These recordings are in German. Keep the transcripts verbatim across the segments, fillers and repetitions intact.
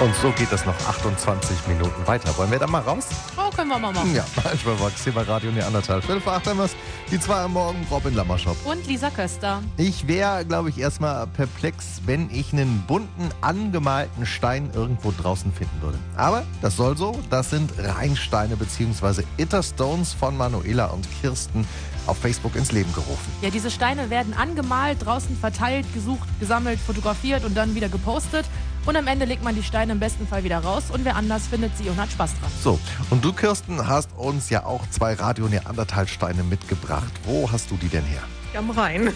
Und so geht das noch achtundzwanzig Minuten weiter. Wollen wir da mal raus? Oh, können wir mal machen. Ja, manchmal war hier bei Radio Neandertal. Viertel vor acht haben wir's. Die zwei am Morgen, Robin Lammerschop. Und Lisa Köster. Ich wäre, glaube ich, erstmal perplex, wenn ich einen bunten, angemalten Stein irgendwo draußen finden würde. Aber das soll so. Das sind Rheinsteine bzw. Itterstones von Manuela und Kirsten auf Facebook ins Leben gerufen. Ja, diese Steine werden angemalt, draußen verteilt, gesucht, gesammelt, fotografiert und dann wieder gepostet. Und am Ende legt man die Steine im besten Fall wieder raus und wer anders findet sie und hat Spaß dran. So, und du, Kirsten, hast uns ja auch zwei Radio Neandertal-Steine mitgebracht. Wo hast du die denn her? Am Rhein.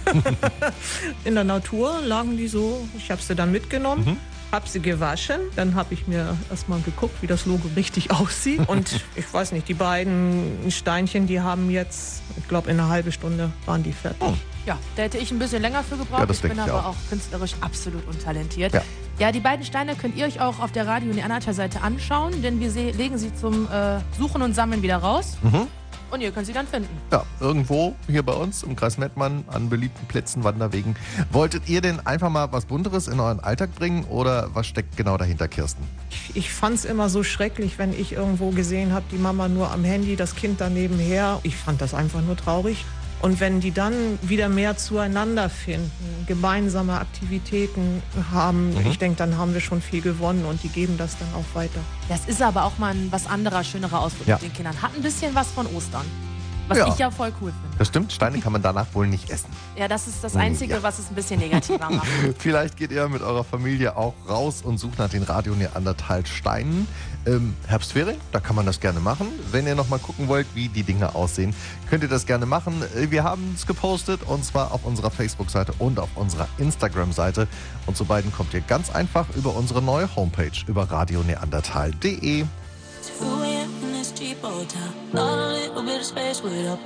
In der Natur lagen die so. Ich habe sie dann mitgenommen, mhm. habe sie gewaschen. Dann habe ich mir erstmal geguckt, wie das Logo richtig aussieht. Und ich weiß nicht, die beiden Steinchen, die haben jetzt, ich glaube, in einer halben Stunde waren die fertig. Oh. Ja, da hätte ich ein bisschen länger für gebraucht. Ja, das ich bin ich aber auch. auch künstlerisch absolut untalentiert. Ja. Ja, die beiden Steine könnt ihr euch auch auf der Radio Neandertal-Seite anschauen, denn wir se- legen sie zum äh, Suchen und Sammeln wieder raus. Mhm. Und ihr könnt sie dann finden. Ja, irgendwo hier bei uns im Kreis Mettmann an beliebten Plätzen, Wanderwegen. Wolltet ihr denn einfach mal was Bunteres in euren Alltag bringen oder was steckt genau dahinter, Kirsten? Ich, ich fand es immer so schrecklich, wenn ich irgendwo gesehen habe, die Mama nur am Handy, das Kind daneben her. Ich fand das einfach nur traurig. Und wenn die dann wieder mehr zueinander finden, gemeinsame Aktivitäten haben, mhm. ich denke, dann haben wir schon viel gewonnen und die geben das dann auch weiter. Das ist aber auch mal ein was anderer, schönerer Ausflug ja. mit den Kindern. Hat ein bisschen was von Ostern. Was ja. ich ja voll cool finde. Das stimmt, Steine kann man danach wohl nicht essen. Ja, das ist das Einzige, ja. was es ein bisschen negativer macht. Vielleicht geht ihr mit eurer Familie auch raus und sucht nach den Radio Neandertal Steinen. Ähm, Herbstferien, da kann man das gerne machen. Wenn ihr noch mal gucken wollt, wie die Dinge aussehen, könnt ihr das gerne machen. Wir haben es gepostet und zwar auf unserer Facebook-Seite und auf unserer Instagram-Seite. Und zu beiden kommt ihr ganz einfach über unsere neue Homepage über radio neandertal punkt de.